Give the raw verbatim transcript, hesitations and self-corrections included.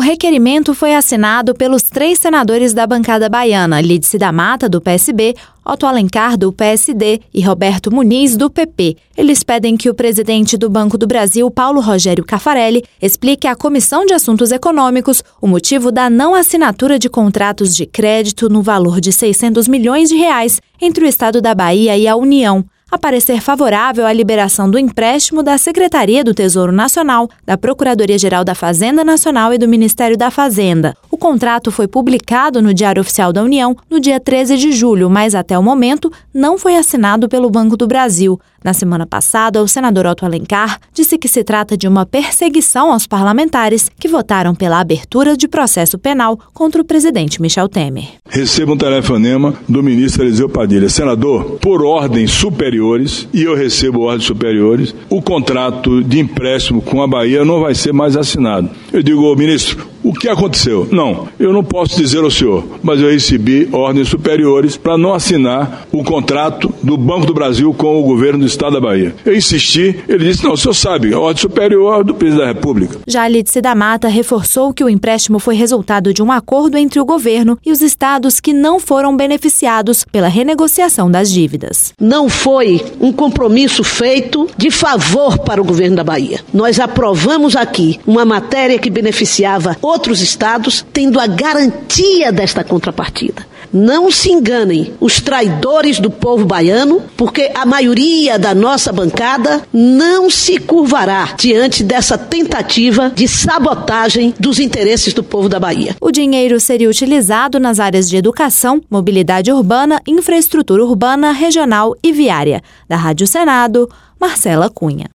requerimento foi assinado pelos três senadores da bancada baiana, Lídice da Mata, do P S B, Otto Alencar, do P S D e Roberto Muniz, do P P. Eles pedem que o presidente do Banco do Brasil, Paulo Rogério Caffarelli, explique à Comissão de Assuntos Econômicos o motivo da não assinatura de contratos de crédito no valor de seiscentos milhões de reais entre o Estado da Bahia e a União. A parecer favorável à liberação do empréstimo da Secretaria do Tesouro Nacional, da Procuradoria-Geral da Fazenda Nacional e do Ministério da Fazenda. O contrato foi publicado no Diário Oficial da União no dia treze de julho, mas até o momento não foi assinado pelo Banco do Brasil. Na semana passada, o senador Otto Alencar disse que se trata de uma perseguição aos parlamentares que votaram pela abertura de processo penal contra o presidente Michel Temer. Recebo um telefonema do ministro Eliseu Padilha. Senador, por ordens superiores, e eu recebo ordens superiores, o contrato de empréstimo com a Bahia não vai ser mais assinado. Eu digo, ô ministro, o que aconteceu? Não, eu não posso dizer ao senhor, mas eu recebi ordens superiores para não assinar o contrato do Banco do Brasil com o governo do Estado da Bahia. Eu insisti, ele disse, não, o senhor sabe, a ordem superior do presidente da República. Já Lídice da Mata reforçou que o empréstimo foi resultado de um acordo entre o governo e os estados que não foram beneficiados pela renegociação das dívidas. Não foi um compromisso feito de favor para o governo da Bahia. Nós aprovamos aqui uma matéria que beneficiava outros estados, tendo a garantia desta contrapartida. Não se enganem os traidores do povo baiano, porque a maioria da nossa bancada não se curvará diante dessa tentativa de sabotagem dos interesses do povo da Bahia. O dinheiro seria utilizado nas áreas de educação, mobilidade urbana, infraestrutura urbana, regional e viária. Da Rádio Senado, Marcela Cunha.